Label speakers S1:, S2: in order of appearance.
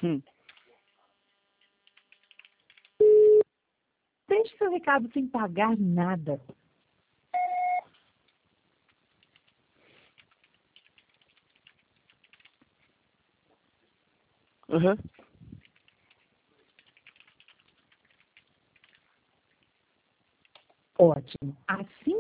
S1: Deixe seu recado sem pagar nada.
S2: Uhum.
S1: Ótimo. Assim